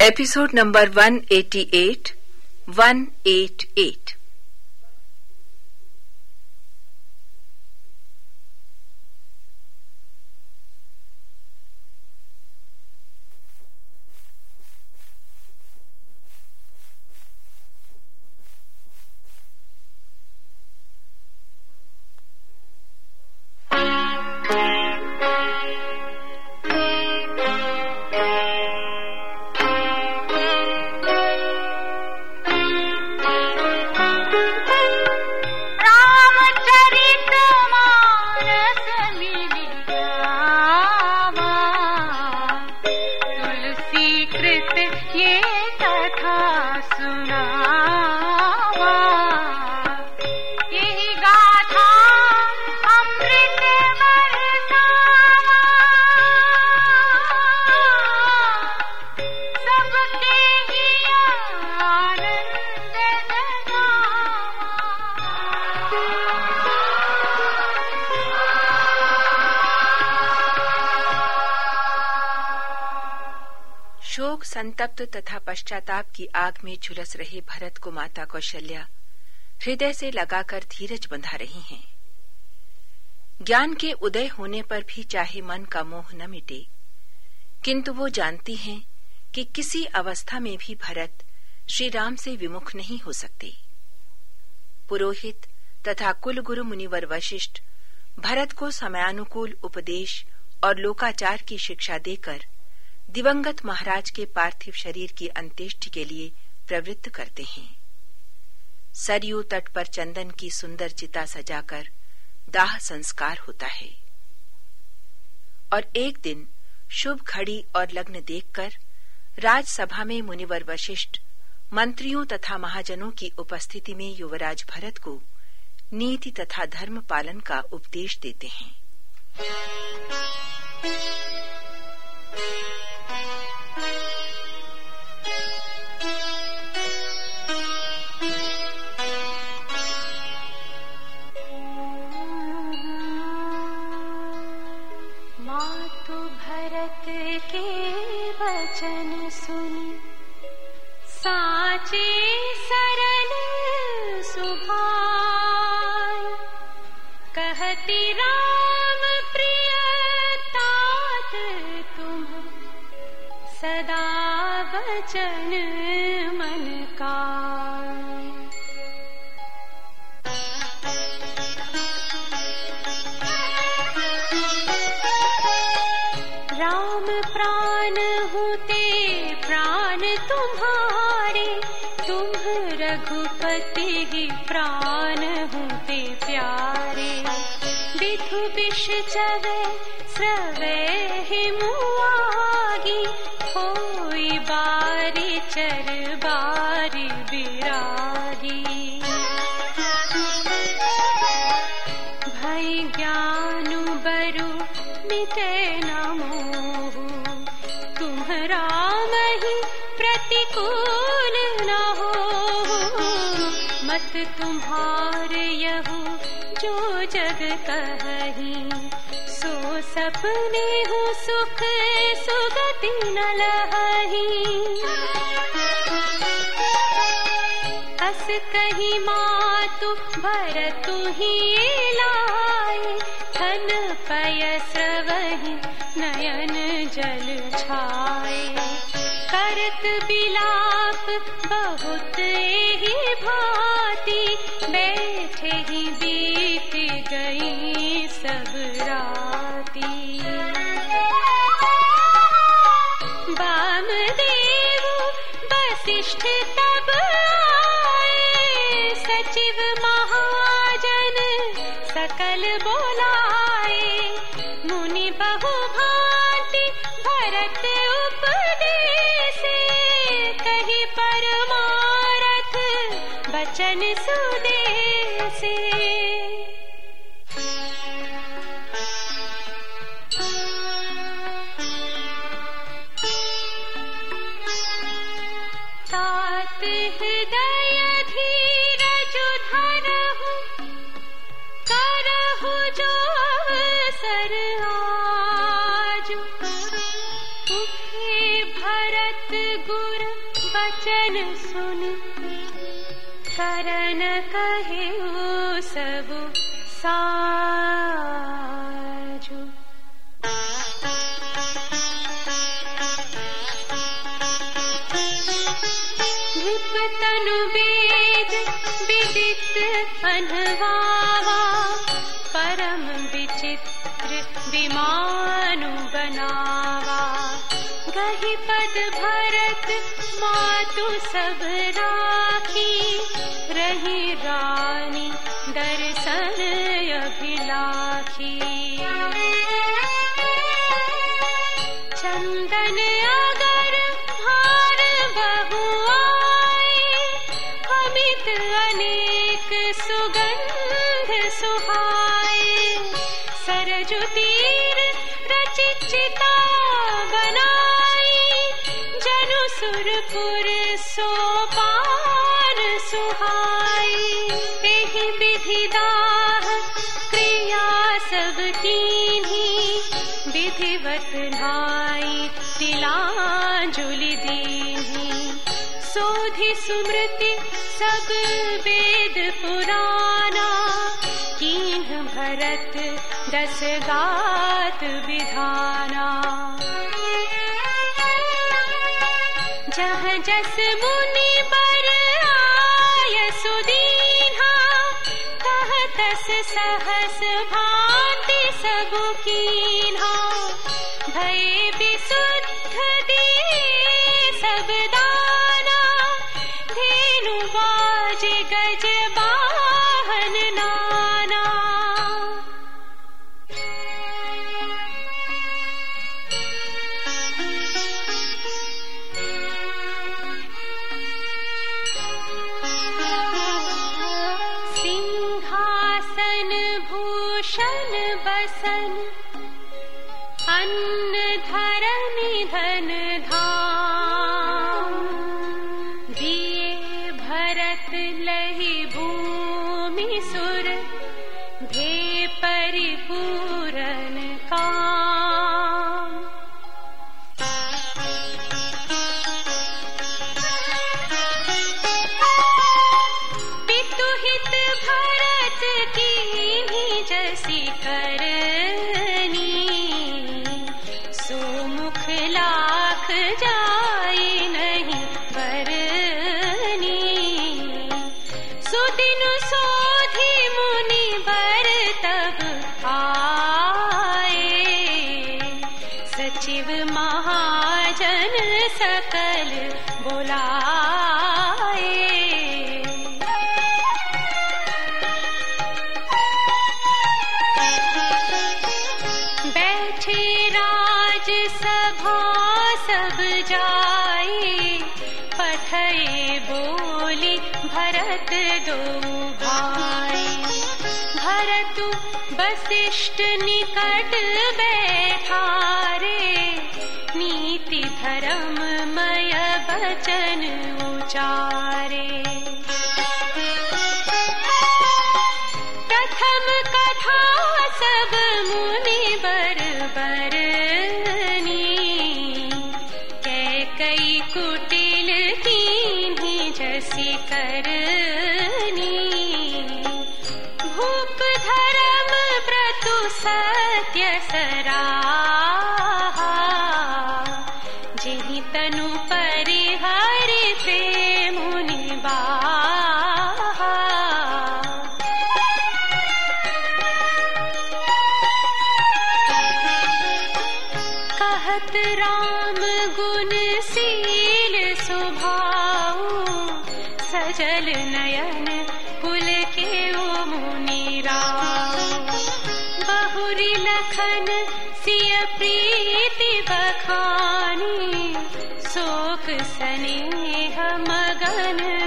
Episode number 188। शोक संतप्त तथा पश्चाताप की आग में झुलस रहे भरत को माता कौशल्या हृदय से लगाकर धीरज बंधा रही हैं। ज्ञान के उदय होने पर भी चाहे मन का मोह न मिटे, किंतु वो जानती हैं कि किसी अवस्था में भी भरत श्री राम से विमुख नहीं हो सकते। पुरोहित तथा कुलगुरु मुनिवर वशिष्ठ भरत को समयानुकूल उपदेश और लोकाचार की शिक्षा देकर दिवंगत महाराज के पार्थिव शरीर की अंत्येष्टि के लिए प्रवृत्त करते हैं। सरयू तट पर चंदन की सुंदर चिता सजाकर दाह संस्कार होता है और एक दिन शुभ घड़ी और लग्न देखकर राजसभा में मुनिवर वशिष्ठ मंत्रियों तथा महाजनों की उपस्थिति में युवराज भरत को नीति तथा धर्म पालन का उपदेश देते हैं। भरत के वचन सुनी साचे सरल सुभाय, कहती राम प्रिय तात तुम सदा वचन मन का। राम प्राण होते प्राण तुम्हारे, तुम रघुपति ही प्राण होते प्यारे। विधु विष चवे स्रवे ही मुआगी, होई बारी चर बारी बिरागी। भई ज्ञानु बरु मिटे न मोह, तुम राम ही प्रतिकूल न हो। मत तुम्हारे यहु जो जग कही, सो सपने हो सुख सुगति न लहही। अस कही मातु भरतु ही लाए, धन पय स्रवहि नयन जल छाए। करत बिलाप बहुत ही भांति, बैठे ही बीत गई सब राती। वामदेव वशिष्ठ तब आए, सचिव महाजन सकल बोलाए। मुनि बहु भांति भरत उपदेसे, कही परमारथ बचन सुदेसे। तात हृदय धीरज धरहु, करहु जो अवसर आजु। तुखे भरत गुर वचन सुन करन कहेउ सब साजु। नृप तनु वेद विदित अनवावा परम विचित्र विमानु बनावा। गहि पद भरत मातु सब राखी रही रानी दर्शन अभिलाखी। चंदन अगर भार बहु आए अमित अनेक सुगंध सुहाए। सरजु तीर रचित चिता बनाई जनु सुरपुर सोपान सुहाई। एहि विधि दाह क्रिया सब कीन्ही विधिवत नाई तिलांजलि दीन्ही। सोधि सुमृति सब वेद पुराना कीन्ह भरत दस गात विधाना। जह जस मुनि बर आय सुदीन्हा तह तस सहस भांति सबु कीन्हा। भय विशुद्ध दिए सब दाना धेनु बाजे गज वाहन नाना। सिंहासन भूषण बसन अन्न धरनि धन धाम। दिए भरत लहि भूमि सुर भे परिपूरन काम। पितुहित भरत कीन्ही जसी करनी सुमुख लाख जाई नहीं बरनी। सुदिनु सोधि मुनि बर तब आए सचिव महाजन सकल बुलाए। बैठे राज सभा सब जाए पठए बोली भरत दो भाई। भरतु वसिष्ठ निकट बैठारे नीति धर्ममय वचन उचारे। प्रथम कथा सब मुनि बर बरनी कैकई कुटिल कीन्ही जसी करनी। भूप धर्म व्रतु सत्य सराहा जिहि तनु परिहरि ते मुनि बाहा। कहत राम गुण शील स्वभाव सजल नयन कुल के मुनि राव। बहुरी लखन सिय प्रीति बखानी शोक स्नेह मगन